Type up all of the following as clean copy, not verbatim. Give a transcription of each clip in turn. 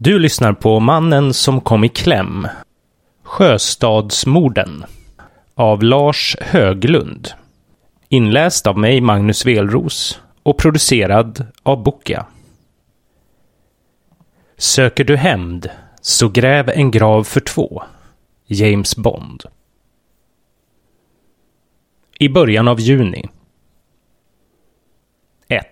Du lyssnar på Mannen som kom i kläm. Sjöstadsmorden av Lars Höglund. Inläst av mig, Magnus Velros, och producerad av Bokia. Söker du hämnd, så gräv en grav för två. James Bond. I början av juni. 1.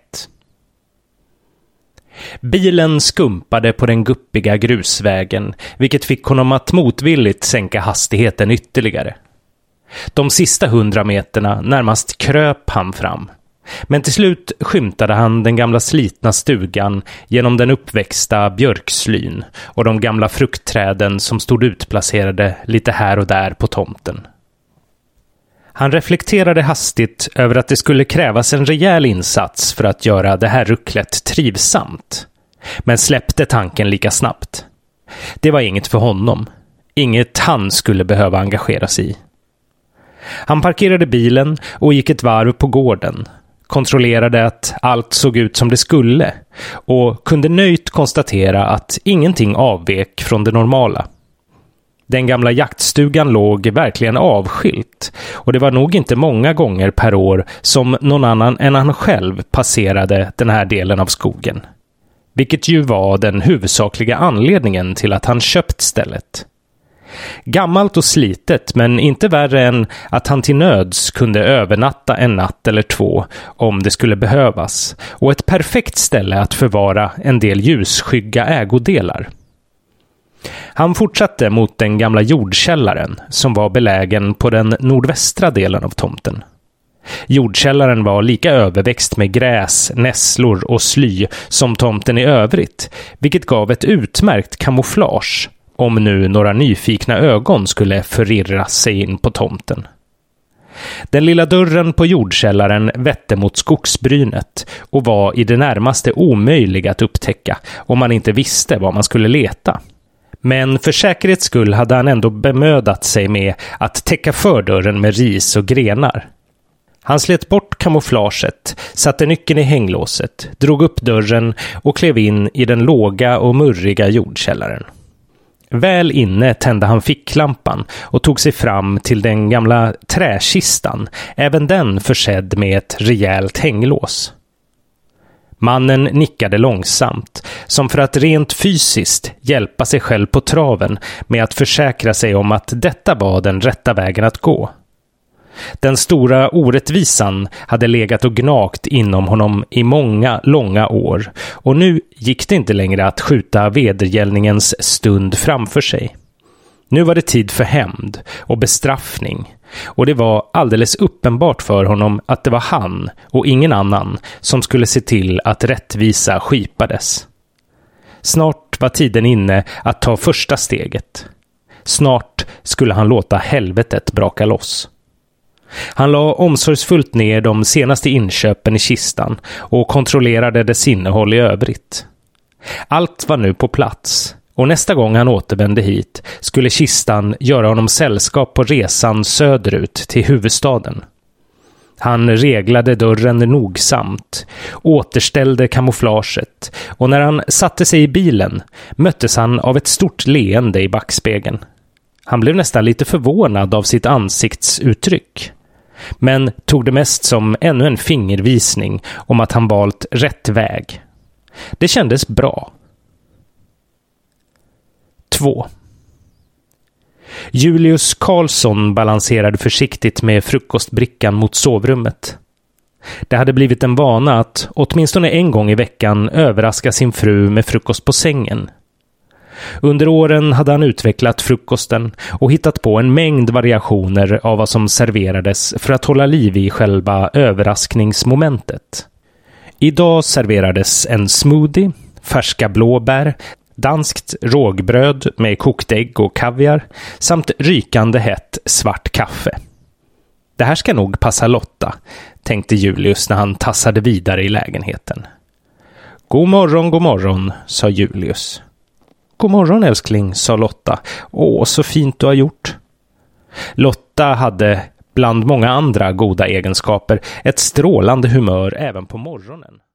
Bilen skumpade på den guppiga grusvägen, vilket fick honom att motvilligt sänka hastigheten ytterligare. De sista 100 meterna närmast kröp han fram. Men till slut skymtade han den gamla slitna stugan genom den uppväxta björkslyn och de gamla fruktträden som stod utplacerade lite här och där på tomten. Han reflekterade hastigt över att det skulle krävas en rejäl insats för att göra det här rucklet trivsamt. Men släppte tanken lika snabbt. Det var inget för honom. Inget han skulle behöva engagera sig i. Han parkerade bilen och gick ett varv på gården. Kontrollerade att allt såg ut som det skulle och kunde nöjt konstatera att ingenting avvek från det normala. Den gamla jaktstugan låg verkligen avskilt och det var nog inte många gånger per år som någon annan än han själv passerade den här delen av skogen. Vilket ju var den huvudsakliga anledningen till att han köpt stället. Gammalt och slitet, men inte värre än att han till nöds kunde övernatta en natt eller två om det skulle behövas, och ett perfekt ställe att förvara en del ljusskygga ägodelar. Han fortsatte mot den gamla jordkällaren som var belägen på den nordvästra delen av tomten. Jordkällaren var lika överväxt med gräs, nässlor och sly som tomten i övrigt, vilket gav ett utmärkt kamouflage om nu några nyfikna ögon skulle förirra sig in på tomten. Den lilla dörren på jordkällaren vette mot skogsbrynet och var i det närmaste omöjlig att upptäcka om man inte visste var man skulle leta. Men för säkerhets skull hade han ändå bemödat sig med att täcka fördörren med ris och grenar. Han slet bort kamouflaget, satte nyckeln i hänglåset, drog upp dörren och klev in i den låga och murriga jordkällaren. Väl inne tände han ficklampan och tog sig fram till den gamla träkistan, även den försedd med ett rejält hänglås. Mannen nickade långsamt, som för att rent fysiskt hjälpa sig själv på traven med att försäkra sig om att detta var den rätta vägen att gå. Den stora orättvisan hade legat och gnagt inom honom i många, långa år, och nu gick det inte längre att skjuta vedergällningens stund framför sig. Nu var det tid för hämnd och bestraffning, och det var alldeles uppenbart för honom att det var han och ingen annan som skulle se till att rättvisa skipades. Snart var tiden inne att ta första steget. Snart skulle han låta helvetet braka loss. Han la omsorgsfullt ner de senaste inköpen i kistan och kontrollerade dess innehåll i övrigt. Allt var nu på plats, och nästa gång han återvände hit skulle kistan göra honom sällskap på resan söderut till huvudstaden. Han reglade dörren nogsamt, återställde kamouflaget, och när han satte sig i bilen möttes han av ett stort leende i backspegeln. Han blev nästan lite förvånad av sitt ansiktsuttryck, men tog det mest som ännu en fingervisning om att han valt rätt väg. Det kändes bra. 2. Julius Karlsson balanserade försiktigt med frukostbrickan mot sovrummet. Det hade blivit en vana att åtminstone en gång i veckan överraska sin fru med frukost på sängen. Under åren hade han utvecklat frukosten och hittat på en mängd variationer av vad som serverades för att hålla liv i själva överraskningsmomentet. Idag serverades en smoothie, färska blåbär, danskt rågbröd med kokt ägg och kaviar samt rykande hett svart kaffe. Det här ska nog passa Lotta, tänkte Julius när han tassade vidare i lägenheten. God morgon, sa Julius. God morgon, älskling, sa Lotta. Åh, så fint du har gjort. Lotta hade, bland många andra goda egenskaper, ett strålande humör även på morgonen.